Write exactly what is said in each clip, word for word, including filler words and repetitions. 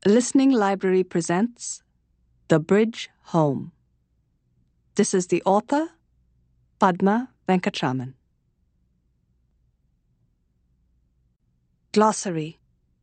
Listening Library presents The Bridge Home. This is the author, Padma Venkatraman. Glossary.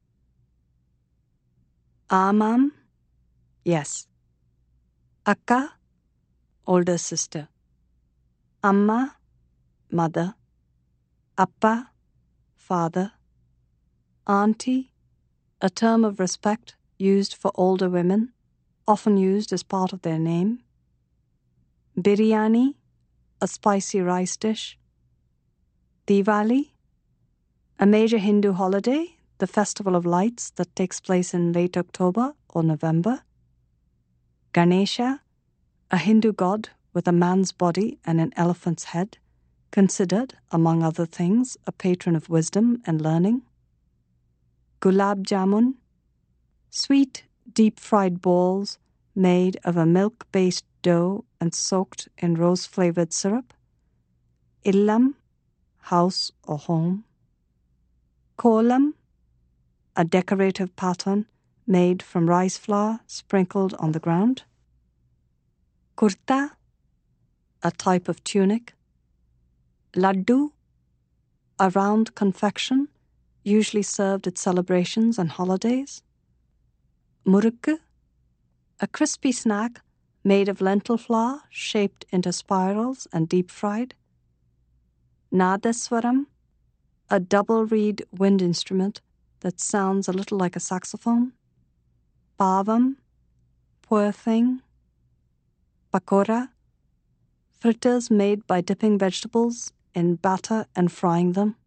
Amam, yes. Akka, older sister. Amma, mother. Appa, father. Auntie, a term of respect used for older women, often used as part of their name. Biryani, a spicy rice dish. Diwali, a major Hindu holiday, the festival of lights that takes place in late October or November. Ganesha, a Hindu god with a man's body and an elephant's head, considered, among other things, a patron of wisdom and learning. Gulab jamun, sweet, deep-fried balls made of a milk-based dough and soaked in rose-flavored syrup. Illam, house or home. Kolam, a decorative pattern made from rice flour sprinkled on the ground. Kurta, a type of tunic. Laddu, a round confection usually served at celebrations and holidays. Murukku, a crispy snack made of lentil flour shaped into spirals and deep-fried. Nadaswaram, a double-reed wind instrument that sounds a little like a saxophone. Pavam, poor thing. Pakora, fritters made by dipping vegetables in batter and frying them.